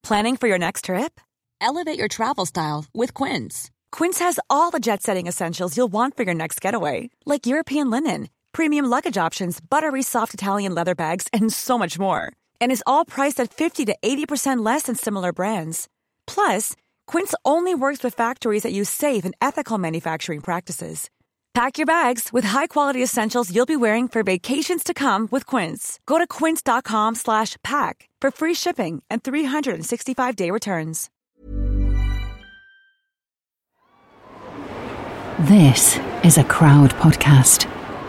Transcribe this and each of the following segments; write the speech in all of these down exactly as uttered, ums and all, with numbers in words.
Planning for your next trip? Elevate your travel style with Quince. Quince has all the jet-setting essentials you'll want for your next getaway, like European linen, premium luggage options, buttery soft Italian leather bags, and so much more. And is all priced at fifty to eighty percent less than similar brands. Plus, Quince only works with factories that use safe and ethical manufacturing practices. Pack your bags with high-quality essentials you'll be wearing for vacations to come with Quince. Go to quince.com slash pack for free shipping and three sixty-five day returns. This is a Crowd podcast.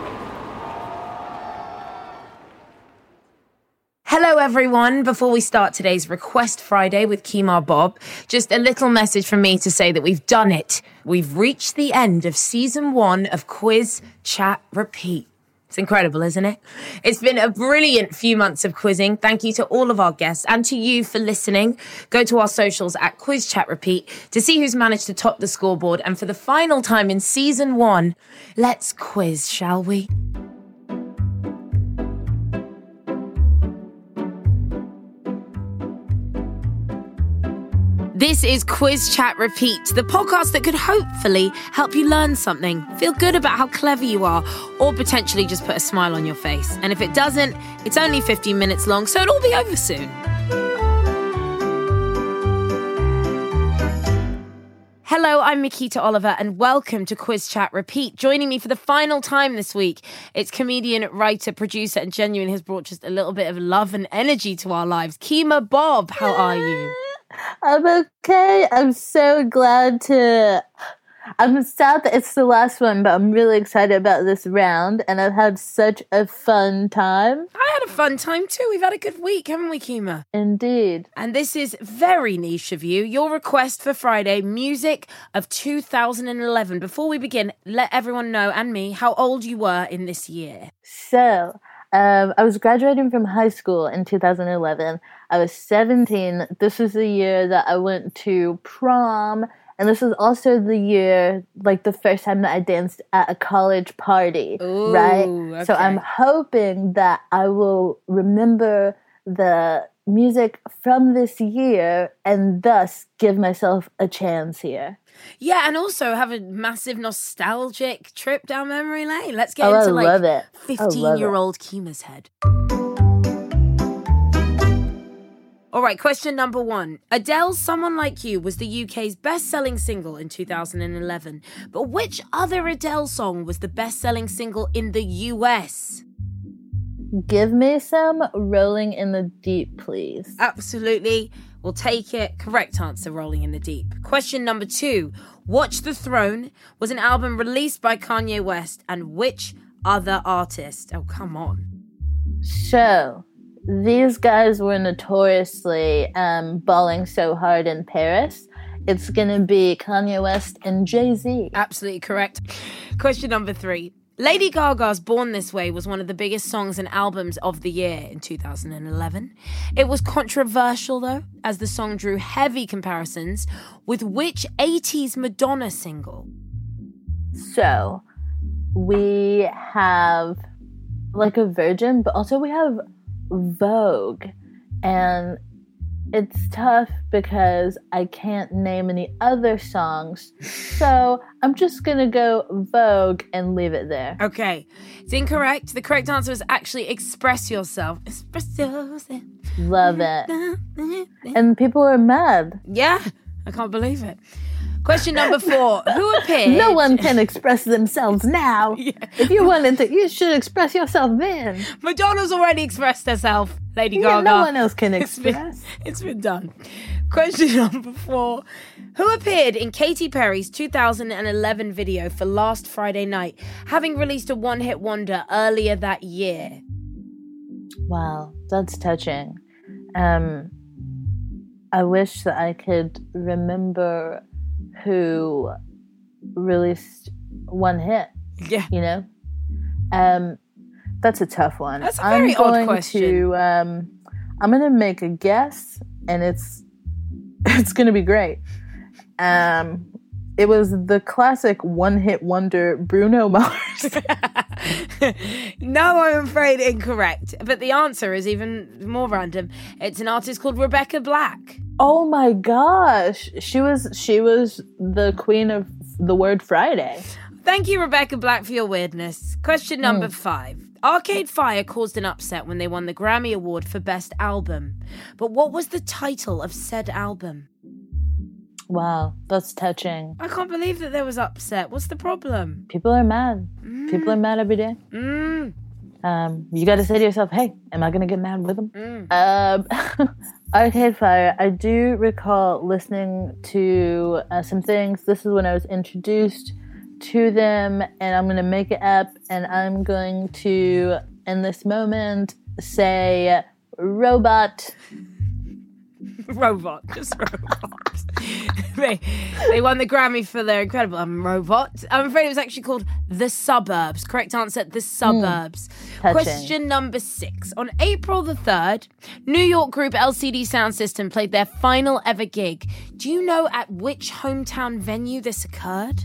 Hello everyone, before we start today's Request Friday with Kemar Bob, just a little message from me to say that we've done it. We've reached the end of season one of Quiz, Chat, Repeat. It's incredible, isn't it? It's been a brilliant few months of quizzing. Thank you to all of our guests and to you for listening. Go to our socials at Quiz, Chat, Repeat to see who's managed to top the scoreboard. And for the final time in season one, let's quiz, shall we? This is Quiz Chat Repeat, the podcast that could hopefully help you learn something, feel good about how clever you are, or potentially just put a smile on your face. And if it doesn't, it's only fifteen minutes long, so it'll be over soon. Hello, I'm Mikita Oliver, and welcome to Quiz Chat Repeat. Joining me for the final time this week, it's comedian, writer, producer, and genuine has brought just a little bit of love and energy to our lives. Kemar Bob, how are you? I'm okay. I'm so glad to... I'm sad that it's the last one, but I'm really excited about this round, and I've had such a fun time. I had a fun time too. We've had a good week, haven't we, Kemar? Indeed. And this is very niche of you. Your request for Friday, music of two thousand eleven. Before we begin, let everyone know, and me, how old you were in this year. So... Um, I was graduating from high school in two thousand eleven. I was seventeen. This was the year that I went to prom. And this was also the year, like the first time that I danced at a college party, Ooh, right? Okay. So I'm hoping that I will remember the music from this year and thus give myself a chance here. Yeah, and also have a massive nostalgic trip down memory lane. Let's get oh, into I like love it. fifteen-year-old Kemar's head. All right, question number one. Adele's Someone Like You was the U K's best-selling single in two thousand eleven. But which other Adele song was the best-selling single in the U S? Give me some Rolling in the Deep, please. Absolutely. We'll take it. Correct answer, Rolling in the Deep. Question number two. Watch the Throne was an album released by Kanye West and which other artist? Oh, come on. So, these guys were notoriously um, balling so hard in Paris. It's going to be Kanye West and Jay-Z. Absolutely correct. Question number three. Lady Gaga's Born This Way was one of the biggest songs and albums of the year in two thousand eleven. It was controversial, though, as the song drew heavy comparisons with which eighties Madonna single? So, we have like a Virgin, but also we have Vogue. And it's tough because I can't name any other songs. So I'm just going to go Vogue and leave it there. Okay. It's incorrect. The correct answer is actually Express Yourself. Express Yourself. Love it. And people are mad. Yeah. I can't believe it. Question number four. Who appeared? No one can express themselves now. Yeah. If you wanted to, you should express yourself then. Madonna's already expressed herself, Lady Yeah, Gaga. no one else can It's express. been, it's been done. Question number four. Who appeared in Katy Perry's two thousand eleven video for Last Friday Night, having released a one-hit wonder earlier that year? Wow, that's touching. Um, I wish that I could remember who released one hit. Yeah. You know? Um, that's a tough one. That's a very I'm odd going question. To, um, I'm going to make a guess, and it's it's going to be great. Um, it was the classic one-hit wonder Bruno Mars. No, I'm afraid incorrect. But the answer is even more random. It's an artist called Rebecca Black. Oh my gosh. She was she was the queen of the word Friday. Thank you, Rebecca Black, for your weirdness. Question number mm. five. Arcade Fire caused an upset when they won the Grammy Award for Best Album. But what was the title of said album? Wow, that's touching. I can't believe that there was upset. What's the problem? People are mad. Mm. People are mad every day. Mm. Um, you got to say to yourself, hey, am I going to get mad with them? Mm. Um, Arcade Fire, I do recall listening to uh, some things. This is when I was introduced to them, and I'm going to make it up, and I'm going to, in this moment, say robot. Robot, just robot. they, they won the Grammy for their incredible um, Robot. I'm afraid it was actually called The Suburbs. Correct answer, The Suburbs. Mm, Question number six. On April the third, New York group L C D Sound System played their final ever gig. Do you know at which hometown venue this occurred?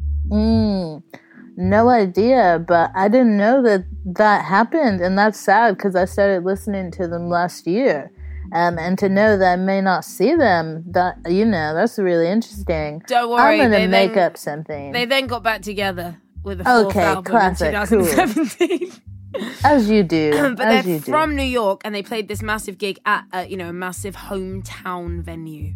Mm, no idea, but I didn't know that that happened, and that's sad because I started listening to them last year. Um, and to know that I may not see them, that you know, that's really interesting. Don't worry, I'm gonna they make then, up something. They then got back together with a fourth okay, album classic, in twenty seventeen. Cool. As you do, but as they're you do. from New York, and they played this massive gig at a, you know, a massive hometown venue.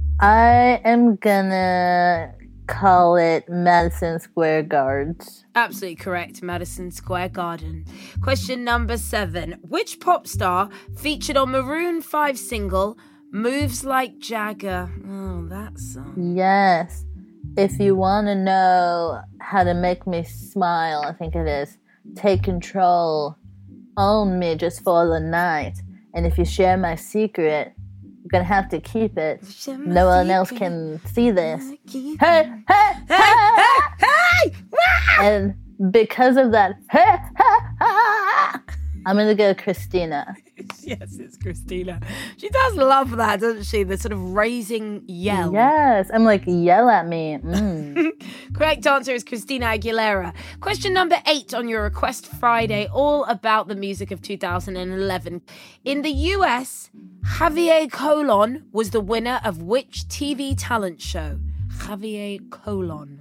I am gonna call it Madison Square Gardens. Absolutely correct, Madison Square Garden. Question number seven. Which pop star featured on Maroon five single Moves Like Jagger? Oh, that song. Yes. If you want to know how to make me smile, I think it is, take control, own me just for the night. And if you share my secret, you're going to have to keep it. No one else can see this. Hey, hey, hey, hey, hey! And because of that, hey, hey, hey, I'm going to go Christina. Yes, it's Christina. She does love that, doesn't she? The sort of raising yell. Yes, I'm like, yell at me. Mm. Correct answer is Christina Aguilera. Question number eight on your Request Friday, all about the music of two thousand eleven. In the U S, Javier Colon was the winner of which T V talent show? Javier Colon.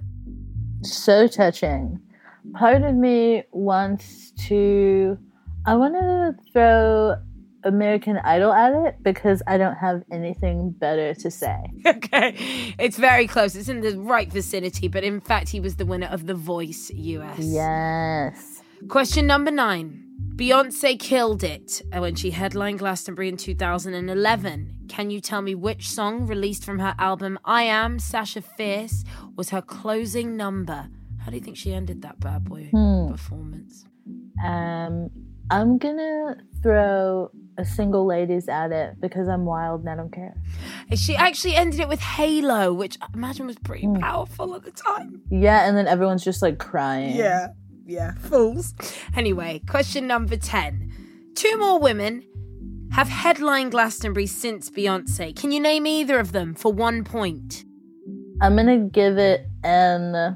So touching. Part of me wants to... I want to throw American Idol at it because I don't have anything better to say. Okay. It's very close. It's in the right vicinity, but in fact, he was the winner of The Voice U S. Yes. Question number nine. Beyonce killed it when she headlined Glastonbury in two thousand eleven. Can you tell me which song released from her album I Am, Sasha Fierce was her closing number? How do you think she ended that bad boy hmm. performance? Um... I'm gonna throw a Single Ladies at it because I'm wild and I don't care. She actually ended it with Halo, which I imagine was pretty mm. powerful at the time. Yeah, and then everyone's just like crying. Yeah, yeah, fools. Anyway, question number ten. Two more women have headlined Glastonbury since Beyonce. Can you name either of them for one point? I'm gonna give it an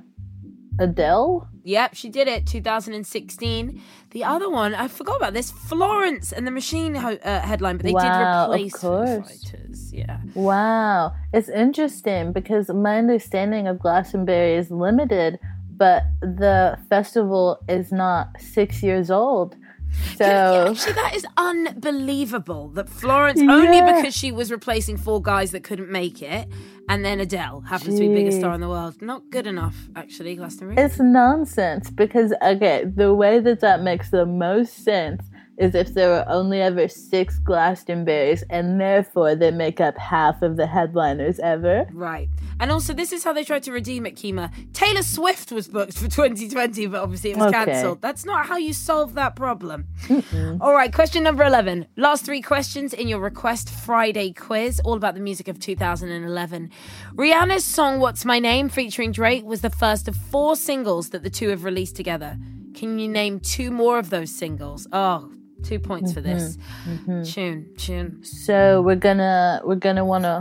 Adele. Yep, she did it, two thousand sixteen. The other one, I forgot about this, Florence and the Machine ho- uh, headline, but they wow, did replace of course. Foo Fighters. Yeah. Wow. It's interesting because my understanding of Glastonbury is limited, but the festival is not six years old. So yeah, yeah, actually, that is unbelievable that Florence, yeah. only because she was replacing four guys that couldn't make it, and then Adele happens Jeez. to be the biggest star in the world. Not good enough, actually, Glastonbury. It's nonsense because, okay, the way that that makes the most sense is if there were only ever six Glastonburys, and therefore they make up half of the headliners ever. Right. And also, this is how they tried to redeem it, Kima. Taylor Swift was booked for twenty twenty, but obviously it was okay. cancelled. That's not how you solve that problem. Mm-mm. All right, question number eleven. Last three questions in your Request Friday quiz, all about the music of two thousand eleven. Rihanna's song What's My Name featuring Drake was the first of four singles that the two have released together. Can you name two more of those singles? Oh, two points mm-hmm. for this. Mm-hmm. Tune, tune. So we're gonna we're gonna wanna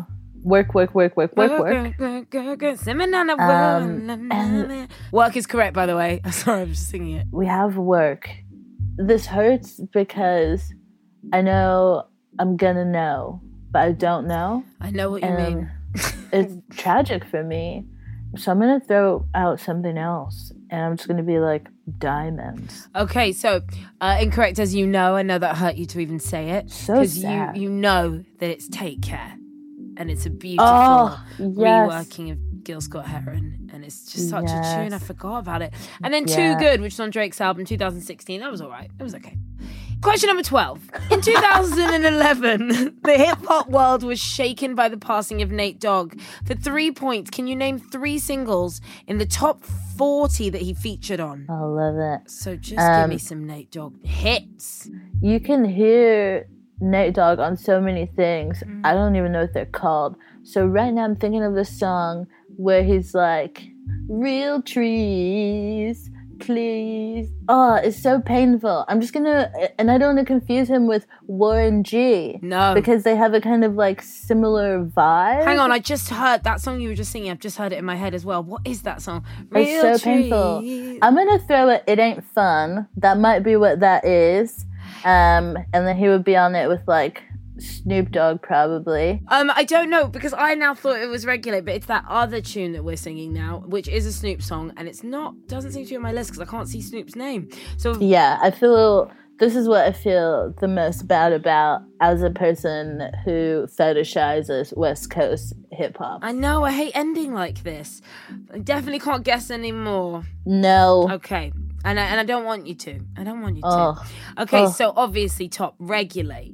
work, work, work, work, work, work. Work, work, work, work. Um, and Work is correct, by the way. Sorry, I'm just singing it. we have work. This hurts because I know I'm gonna know, but I don't know. I know what you And mean. it's tragic for me. So I'm gonna throw out something else, and I'm just gonna be like diamonds. Okay, so uh, incorrect as you know. I know that hurt you to even say it. So you, sad. you know that it's Take Care. And it's a beautiful Oh, yes. reworking of Gil Scott-Heron. And it's just such Yes. a tune. I forgot about it. And then Yeah. Too Good, which is on Drake's album two thousand sixteen. That was all right. It was okay. Question number twelve. In two thousand eleven, the hip-hop world was shaken by the passing of Nate Dogg. For three points, can you name three singles in the top forty that he featured on? I love it. So just give Um, me some Nate Dogg hits. You can hear Nate Dogg on so many things. Mm. I don't even know what they're called. So right now I'm thinking of this song where he's like, real trees, please. Oh, it's so painful. I'm just gonna, and I don't want to confuse him with Warren G. No. Because they have a kind of like similar vibe. Hang on, I just heard that song you were just singing. I've just heard it in my head as well. What is that song? It's so painful. I'm gonna throw it, It Ain't Fun. That might be what that is. Um, and then he would be on it with like Snoop Dogg probably. Um, I don't know because I now thought it was Regulate, but it's that other tune that we're singing now, which is a Snoop song, and it's not doesn't seem to be on my list because I can't see Snoop's name. So Yeah, I feel this is what I feel the most bad about as a person who fetishizes West Coast hip hop. I know I hate ending like this. I definitely can't guess anymore. No. Okay, and I, and I don't want you to. I don't want you to. Oh. Okay, Oh. so obviously top Regulate.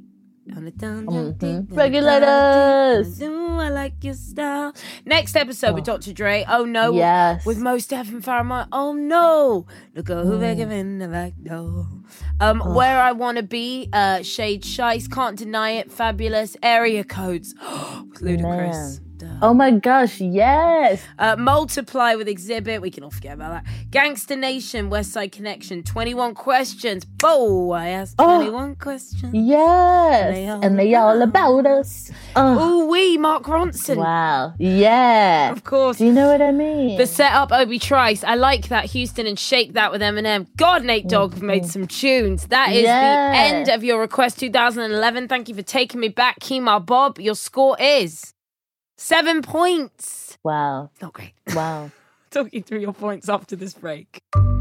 Mhm. Regulators. Ooh, I like your style. Next episode with Doctor Dre. Oh no. Yes. With Mos Def and Pharoah. Oh no. Look at who they give in the back door. Um, Where I Wanna Be. Uh, Shade Shice. Can't Deny It. Fabulous. Area Codes. With Ludacris. Duh. Oh my gosh, yes. Uh, Multiply with Exhibit. We can all forget about that. Gangsta Nation. West Side Connection. twenty-one Questions. Bo, I asked Oh. twenty-one questions. Yes. They all And they all about us. Oh, Ooh wee, Mark Ronson. wow. Yeah. Of course. Do you know what I mean? The setup, Obi Trice. I like that. Houston and Shake That with Eminem. God, Nate Dogg made some tunes. That is Yeah. the end of your request two thousand eleven. Thank you for taking me back, Kemar Bob. Your score is seven points. Wow. Not great. Wow. Talk you through your points after this break.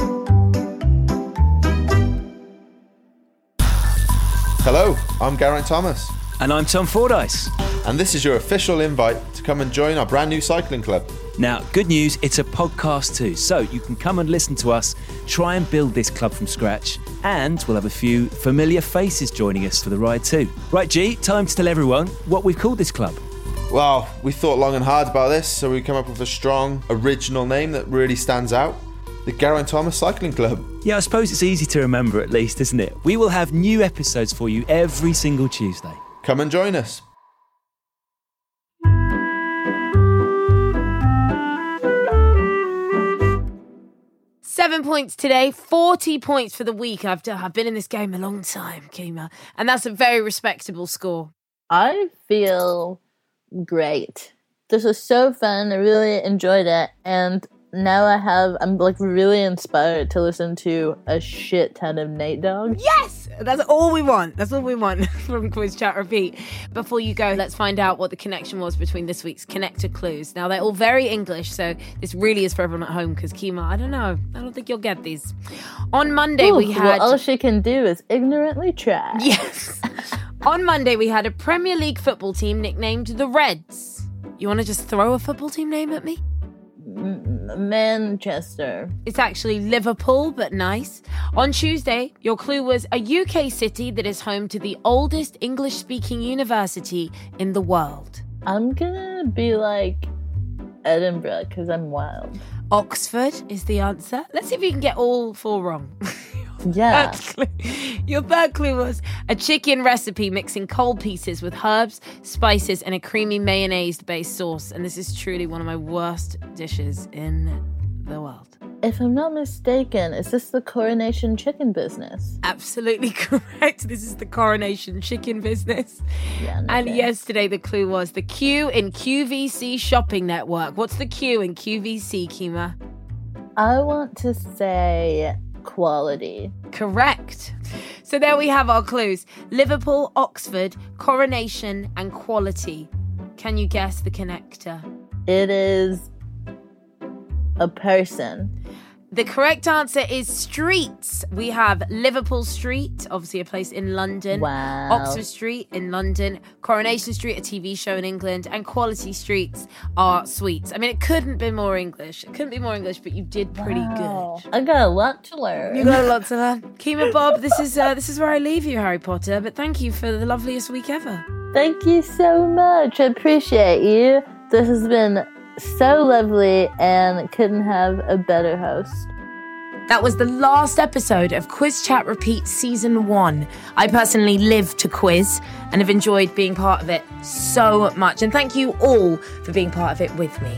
Hello, I'm Geraint Thomas, And I'm Tom Fordyce. and this is your official invite to come and join our brand new cycling club. Now, good news, it's a podcast too, so you can come and listen to us, try and build this club from scratch, and we'll have a few familiar faces joining us for the ride too. Right, G, time to tell everyone what we've called this club. Well, we thought long and hard about this, so we come up with a strong, original name that really stands out. The Geraint Thomas Cycling Club. Yeah, I suppose it's easy to remember at least, isn't it? We will have new episodes for you every single Tuesday. Come and join us. Seven points today, forty points for the week. I've, done, I've been in this game a long time, Kemar, and that's a very respectable score. I feel great. This was so fun. I really enjoyed it. And now I have, I'm like really inspired to listen to a shit ton of Nate Dogg. Yes! That's all we want. That's all we want from Quiz Chat Repeat. Before you go, let's find out what the connection was between this week's connector clues. Now, they're all very English, so this really is for everyone at home because, Kemar, I don't know. I don't think you'll get these. On Monday, Ooh, we had... well, all she can do is ignorantly try. Yes. On Monday, we had a Premier League football team nicknamed the Reds. You want to just throw a football team name at me? Manchester. It's actually Liverpool, but nice. On Tuesday, your clue was a U K city that is home to the oldest English-speaking university in the world. I'm gonna be like Edinburgh because I'm wild. Oxford is the answer. Let's see if you can get all four wrong. Yeah. Third clue. Your third clue was a chicken recipe mixing cold pieces with herbs, spices, and a creamy mayonnaise-based sauce. And this is truly one of my worst dishes in the world. if I'm not mistaken, is this the Coronation Chicken business? Absolutely correct. This is the Coronation Chicken business. Yeah, no and fair. yesterday the clue was the Q in Q V C shopping network. What's the Q in Q V C, Kima? I want to say quality. Correct. So there we have our clues. Liverpool, Oxford, Coronation and Quality. Can you guess the connector? It is a person. The correct answer is streets. We have Liverpool Street, obviously a place in London. Wow. Oxford Street in London. Coronation Street, a T V show in England. And Quality Streets are sweets. I mean, it couldn't be more English. It couldn't be more English, but you did pretty Wow. good. I got a lot to learn. You got a lot to learn. Kima Bob, this is uh, this is where I leave you, Harry Potter. But thank you for the loveliest week ever. Thank you so much. I appreciate you. This has been so lovely and couldn't have a better host. That was the last episode of Quiz Chat Repeat Season one. I personally live to quiz and have enjoyed being part of it so much. And thank you all for being part of it with me.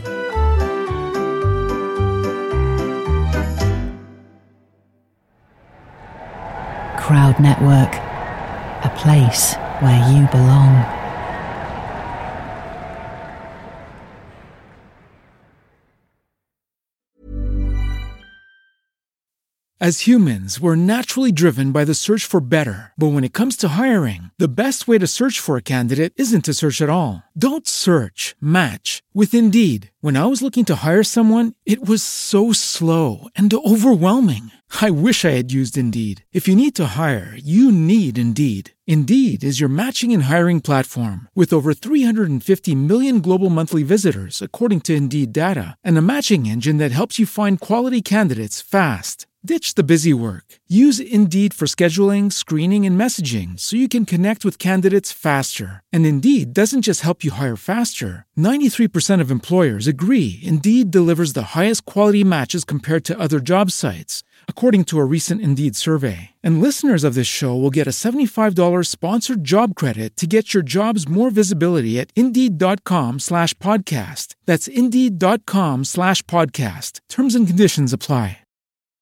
Crowd Network, a place where you belong. As humans, we're naturally driven by the search for better. But when it comes to hiring, the best way to search for a candidate isn't to search at all. Don't search, match with Indeed. When I was looking to hire someone, it was so slow and overwhelming. I wish I had used Indeed. If you need to hire, you need Indeed. Indeed is your matching and hiring platform with over three hundred fifty million global monthly visitors, according to Indeed data, and a matching engine that helps you find quality candidates fast. Ditch the busy work. Use Indeed for scheduling, screening, and messaging so you can connect with candidates faster. And Indeed doesn't just help you hire faster. ninety-three percent of employers agree Indeed delivers the highest quality matches compared to other job sites, according to a recent Indeed survey. And listeners of this show will get a seventy-five dollars sponsored job credit to get your jobs more visibility at Indeed.com slash podcast. That's Indeed.com slash podcast. Terms and conditions apply.